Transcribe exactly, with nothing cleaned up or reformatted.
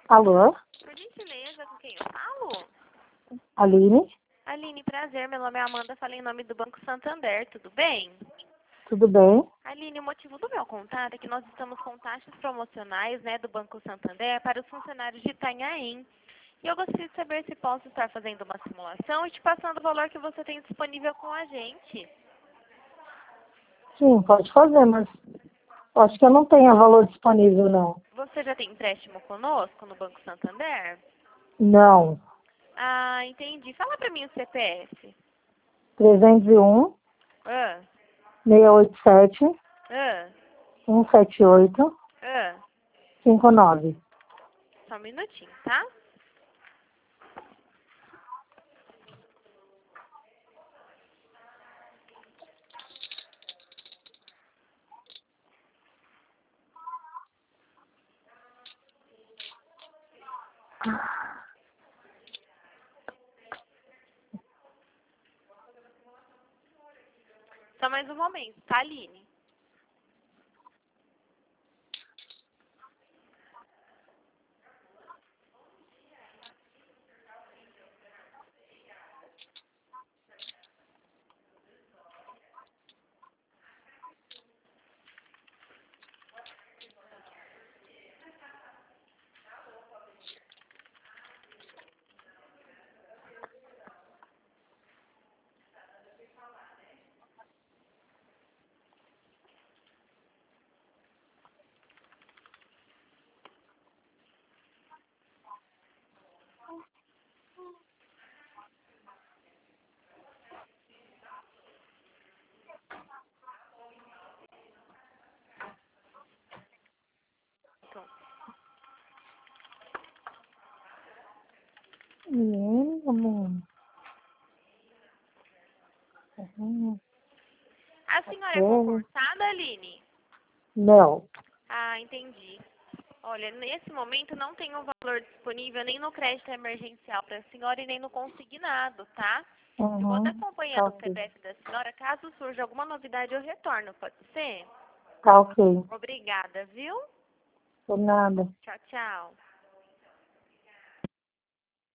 Alô? Por gentileza, com quem eu falo? Aline? Aline, prazer. Meu nome é Amanda, falo em nome do Banco Santander, tudo bem? Tudo bem? Aline, o motivo do meu contato é que nós estamos com taxas promocionais, né, do Banco Santander para os funcionários de Itanhaém. E eu gostaria de saber se posso estar fazendo uma simulação e te passando o valor que você tem disponível com a gente. Sim, pode fazer, mas acho que eu não tenho valor disponível, não. Você já tem empréstimo conosco no Banco Santander? Não. Ah, entendi. Fala para mim o C P F. trezentos e um, Ah, seiscentos e oitenta e sete, ah, cento e setenta e oito, ah. cinquenta e nove. Só um minutinho, tá? Só mais um momento, tá, Aline? Então, Hum, amor. Hum, a senhora é é. concursada, Aline? Não. Ah, entendi. Olha, nesse momento não tem um valor disponível nem no crédito emergencial para a senhora e nem no consignado, tá? Eu vou estar Uhum. Tá acompanhando o ok. C P F da senhora. Caso surja alguma novidade, eu retorno, pode ser? Tá ok. Obrigada, viu? Por nada. Tchau, tchau.